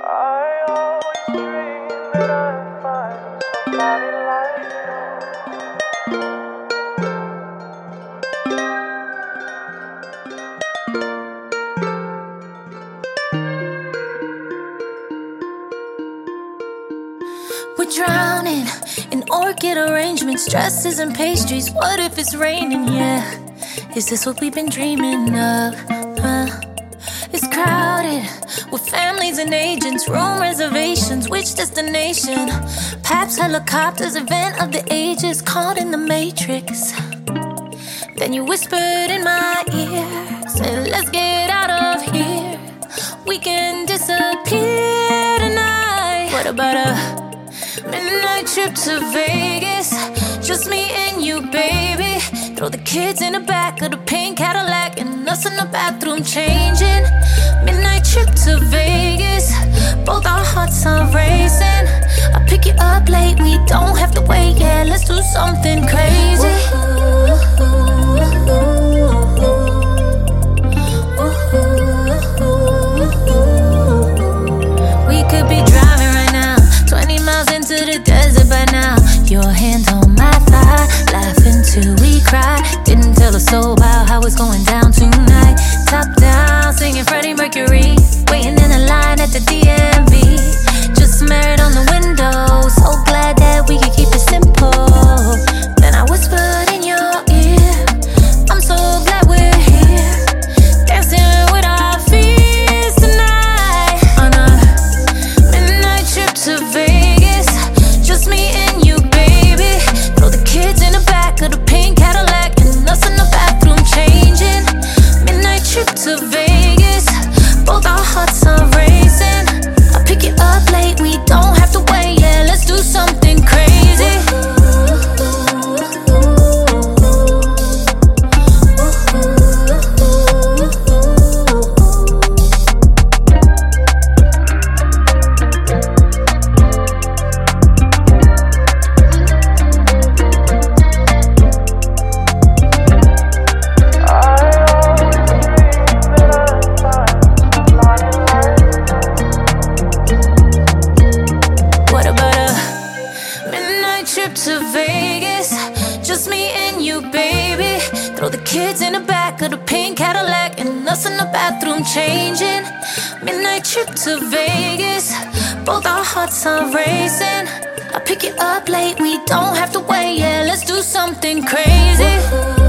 I always dream that I'd find somebody like you. We're drowning in orchid arrangements, dresses and pastries. What if it's raining? Yeah, is this what we've been dreaming of? It's crowded with families and agents, room reservations, which destination? Paps, helicopters, event of the ages, caught in the matrix. Then you whispered in my ear, said let's get out of here. We can disappear tonight. What about a midnight trip to Vegas? Just me and you, baby. Throw the kids in the back of the pink Cadillac and us in the bathroom changing. Midnight trip to Vegas, both our hearts are racing. I pick you up late, we don't have to wait. Yeah, let's do something crazy. We could be driving right now, 20 miles into the desert by now. Your hand on my thigh, laughing till we cry. Didn't tell a soul about how it's going down tonight. Top down, singing Freddie Mercury, waiting in a line at the DMV. Just married on the window, so glad that we could keep it simple. Then I whispered in your ear, I'm so glad we're here, dancing with our fears tonight. On a midnight trip to Vegas, just me and you, baby. Throw the kids in the back of the pink Cadillac and us in the bathroom changing. Midnight trip to Vegas, both our hearts are racing. I pick you up late, we don't have to wait. Yeah, let's do something crazy. What about a midnight trip to Vegas? Just me and you, baby. Throw the kids in the back of the pink Cadillac and us in the bathroom changing. Midnight trip to Vegas, both our hearts are racing. I pick you up late, we don't have to wait. Yeah, let's do something crazy.